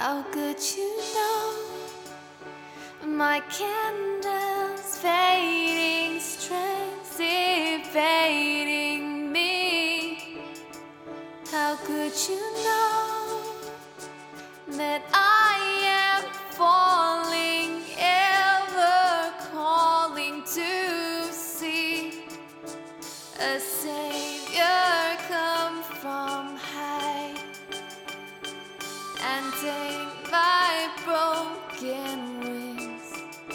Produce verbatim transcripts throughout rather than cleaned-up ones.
How could you know my candle's fading, strength evading me? How could you know that I am falling, ever calling to see a savior come from high and take my broken wings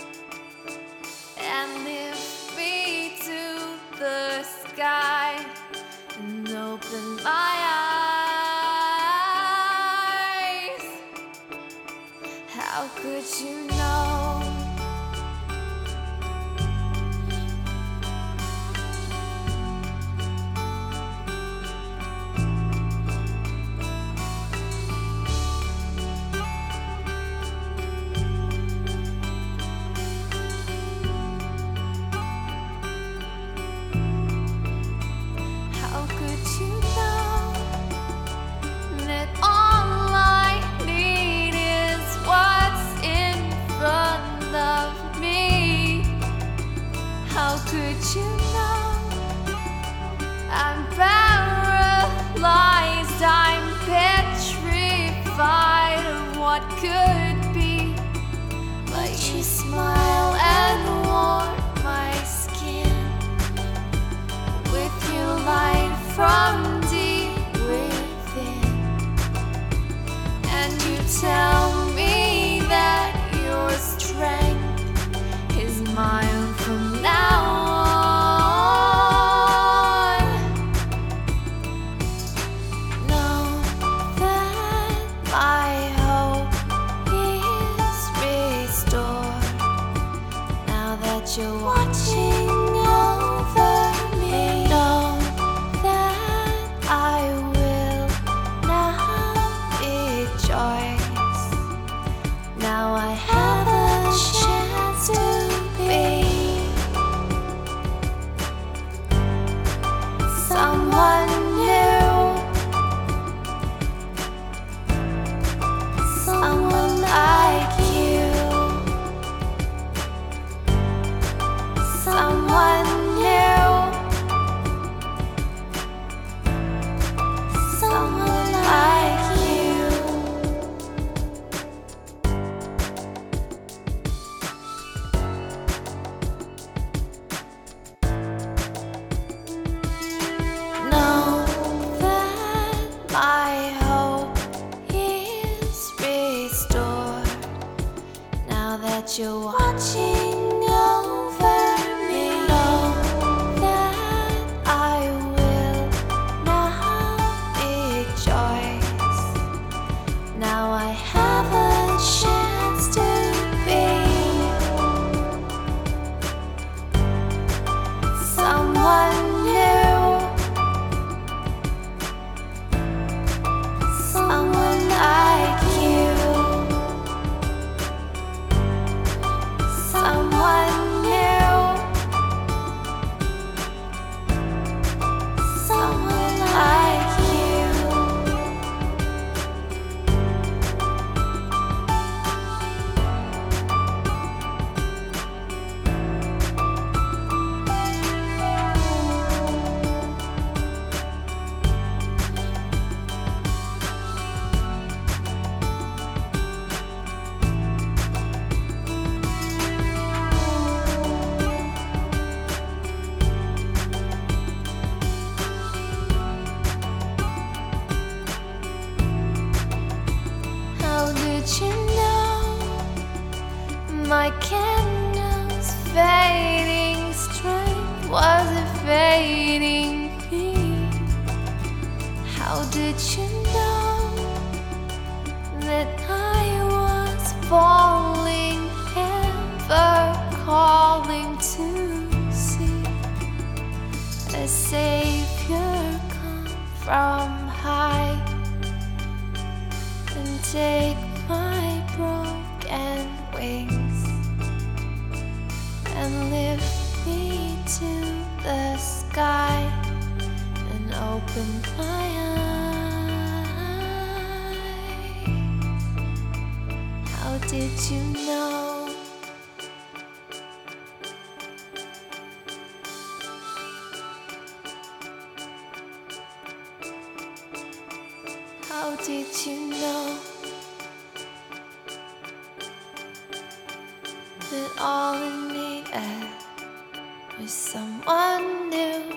and lift me to the sky and open my eyes? How could you know? How could you know that all I need is what's in front of me? How could you know I'm paralyzed, I'm petrified of what could be? But you smile and warm my skin with your light from deep within, and you tell me that your strength is mine from now on. Know that my hope is restored now that you're watching over me. Know that I will now rejoice. Now I have a chance to be someone new, someone like you, someone new, someone like you. Know that my hope is restored now that you're watching over me. Know that I will now rejoice. Now I have a chance to be someone new, someone like you, someone new, someone like you. How did you know my candle's fading strength was evading me? How did you know that I was falling, ever calling to see a savior come from high and take my broken wings and lift me to the sky and open my eyes? did you know? How did you know that all we needed was someone new?